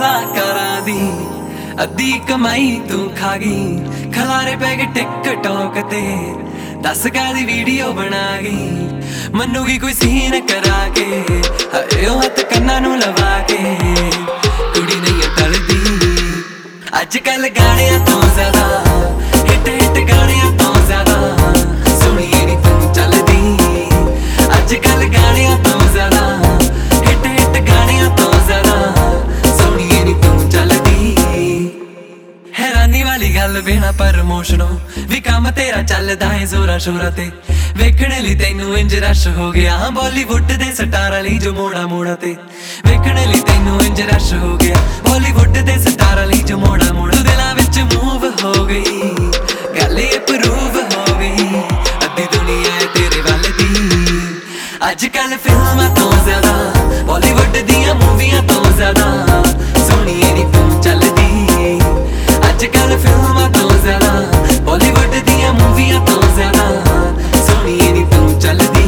ਕਲਾਕਾਰਾਂ ਦੀ ਅੱਧੀ ਕਮਾਈ ਤੂੰ ਖਾ ਗਈ। ਖਲਾਰੇ ਪੈ ਗਏ ਟਿਕਟੌਕ ਤੇ, ਦੱਸ ਕਾਹਦੀ ਵੀਡੀਓ ਬਣਾ ਗਈ। ਮੰਨੂਗੀ ਕੋਈ ਸੀਨ ਕਰਾ ਕੇ, ਹਾਏ ਉਹ ਹੱਥ ਕੰਨਾਂ ਨੂੰ ਲਵਾ ਕੇ। ਕੁੜੀ ਨਹੀਂ ਟਲਦੀ ਅੱਜ ਕੱਲ ਗਾਣਿਆਂ ਤੋਂ ਜ਼ਿਆਦਾ, ਹਿੱਟ ਹਿੱਟ ਗਾਣਿਆਂ ਤੋਂ ਜ਼ਿਆਦਾ ਸੁਣੀਏ ਨੀ ਤੂੰ ਚੱਲਦੀ। ਅੱਜ ਕੱਲ ਗਾਣਿਆਂ ਤੋਂ ਜ਼ਿਆਦਾ, ਹਿੱਟ ਹਿੱਟ ਗਾਣਿਆਂ ਤੋਂ ਜ਼ਿਆਦਾ ਸੁਣੀਏ ਨੀ ਤੂੰ ਚੱਲਦੀ। ਹੈਰਾਨੀ ਵਾਲੀ ਗੱਲ ਬਿਨਾ ਪ੍ਰਮੋਸ਼ਨੋਂ ਵੀ ਕੰਮ ਤੇਰਾ ਚੱਲਦਾ ਏ ਜ਼ੋਰਾਂ ਸ਼ੋਰਾਂ ਤੇ। ਵੇਖਣ ਲਈ ਤੈਨੂੰ ਇੰਜ ਰਸ਼ ਹੋ ਗਿਆ ਬਾਲੀਵੁੱਡ ਦੇ ਸਟਾਰਾਂ ਲਈ ਜੋ ਮੋੜਾ ਮੋੜਾ ਤੇ। ਵੇਖਣ ਲਈ ਤੈਨੂੰ ਇੰਜ ਰਸ਼ ਹੋ ਗਿਆ ਬਾਲੀਵੁੱਡ ਦੇ ਸਟਾਰਾਂ ਲਈ ਜੋ ਮੋੜਾ ਮੋੜਾ। ਤੂੰ ਦਿਲਾਂ ਵਿੱਚ ਮੂਵ ਹੋ ਗਈ, ਗੱਲ ਇਹ ਪ੍ਰੂਵ ਹੋ ਗਈ। ਅੱਧੀ ਦੁਨੀਆ ਏ ਤੇਰੇ ਵੱਲ ਦੀ। ਅੱਜ ਕੱਲ ਫਿਲਮਾਂ ਤੋਂ ਜ਼ਿਆਦਾ, ਬਾਲੀਵੁੱਡ ਦੀਆਂ ਮੂਵੀਆਂ ਤੋਂ ਜ਼ਿਆਦਾ ਸੁਣੀਏ ਨੀ ਤੂੰ ਚੱਲਦੀ। ਅੱਜ ਕੱਲ ਫਿਲਮਾਂ ਤੋਂ ਜ਼ਿਆਦਾ, ਬਾਲੀਵੁੱਡ ਦੀਆਂ ਮੂਵੀਆਂ ਤੋਂ ਜ਼ਿਆਦਾ ਸੁਣੀਏ ਨੀ ਤੂੰ ਚੱਲਦੀ।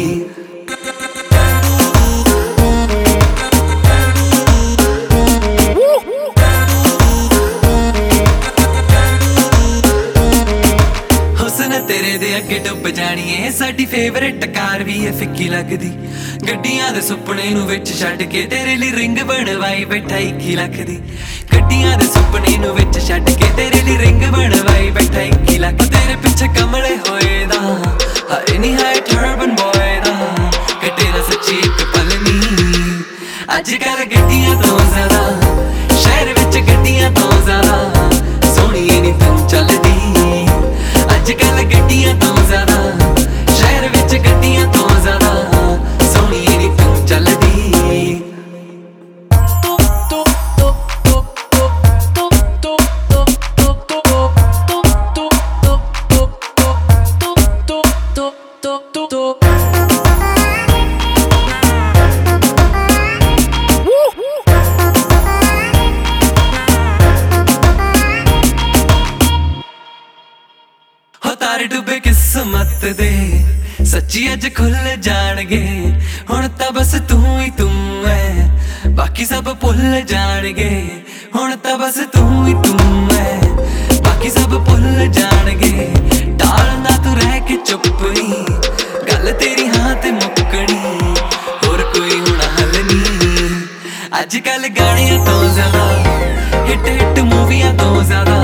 ਹੁਸਨ ਤੇਰੇ ਦੇ ਅੱਗੇ ਡੁੱਬ ਜਾਣੀ ਏ, ਸਾਡੀ ਫੇਵਰੇਟ ਕਾਰ ਵੀ ਏ ਫਿੱਕੀ ਲੱਗਦੀ। ਗੱਡੀਆਂ ਦੇ ਸੁਪਨੇ ਨੂੰ ਵਿੱਚ ਛੱਡ ਕੇ ਤੇਰੇ ਲਈ ਰਿੰਗ ਬਣਵਾਈ ਬੈਠਾ 21 ਲੱਖ ਦੀ। ਗੱਡੀਆਂ ਦੇ ਸੁਪਨੇ ਨੂੰ ਵਿੱਚ ਛੱਡ ਕੇ ਤੇਰੇ ਲਈ ਰਿੰਗ ਬਣਵਾਈ ਬੈਠਾ 21 ਲੱਖ। ਤੇਰੇ ਪਿੱਛੇ ਕਮਲੇ ਹੋਏ ਦਾ, ਹਾਏ ਨੀ ਹਾਏ ਟਰਬਨ ਬੋਏ ਦਾ, ਕੱਟੇ ਨਾ ਸੱਚੀ ਇੱਕ ਪਲ ਨੀ। ਅੱਜ ਕੱਲ ਗੱਡੀਆਂ ਤੋਂ ਜ਼ਿਆਦਾ, ਸ਼ਹਿਰ ਵਿੱਚ ਗੱਡੀਆਂ ਤੋਂ ਜ਼ਿਆਦਾ ਸੋਹਣੀਏ ਨੀ ਤੂੰ ਚੱਲਦੀ। ਅੱਜ ਕੱਲ ਗੱਡੀਆਂ ਤੋਂ ਜ਼ਿਆਦਾ, ਸ਼ਹਿਰ ਵਿੱਚ ਗੱਡੀਆਂ ਤੋਂ ਜ਼ਿਆਦਾ ਸੋਹਣੀਏ ਨੀ ਤੂੰ ਚੱਲਦੀ। ਤਾਰੇ ਡੁੱਬੇ ਕਿਸਮਤ ਦੇ, ਸੱਚੀ ਅੱਜ ਖੁੱਲ ਜਾਣਗੇ। ਹੁਣ ਤਾਂ ਬਸ ਤੂੰ ਹੀ ਤੂੰ ਐ, ਬਾਕੀ ਸਭ ਭੁੱਲ ਜਾਣਗੇ। ਹੁਣ ਤਾਂ ਬਸ ਤੂੰ ਹੀ ਤੂੰ ਐ, ਬਾਕੀ ਸਭ ਭੁੱਲ ਜਾਣਗੇ। ਟਾਲ ਨਾ ਤੂੰ ਰਹਿ ਕੇ ਚੁੱਪ ਨੀ, ਗੱਲ ਤੇਰੀ ਹਾਂ ਤੇ ਮੁੱਕਣੀ। ਹੋਰ ਕੋਈ ਹੁਣ ਹੱਲ ਨੀ। ਅੱਜ ਕੱਲ ਗਾਣਿਆਂ ਤੋਂ ਜ਼ਿਆਦਾ, ਹਿੱਟ ਹਿੱਟ ਮੂਵੀਆਂ ਤੋਂ ਜ਼ਿਆਦਾ